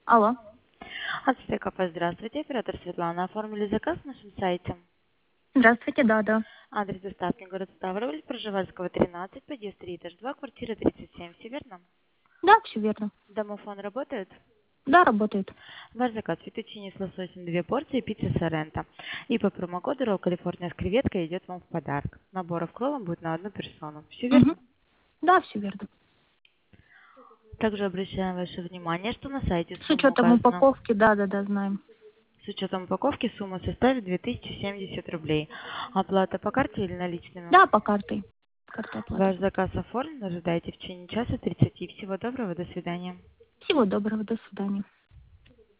Алло. От Стекопа, здравствуйте. Оператор Светлана. Оформили заказ на нашем сайте. Здравствуйте, да. Адрес доставки город Ставрополь, Пржевальского, 13, подъезд 3, этаж 2, квартира 37. Все верно? Да, все верно. Домофон работает? Да, работает. Ваш заказ: фетучини с лососем 2 порции, пицца Соренто. И по промокоду Ролл Калифорния с креветкой идет вам в подарок. Набор в кроллом будет на одну персону. Все Угу. верно? Да, все верно. Также обращаем ваше внимание, что на сайте С сумма учетом указана. упаковки, да, знаем. С учетом упаковки сумма составит 2070 рублей. Оплата по карте или наличными? Да, по карте. Карта оплаты. Ваш заказ оформлен. Ожидайте в течение часа 30. Всего доброго. До свидания. Всего доброго, до свидания.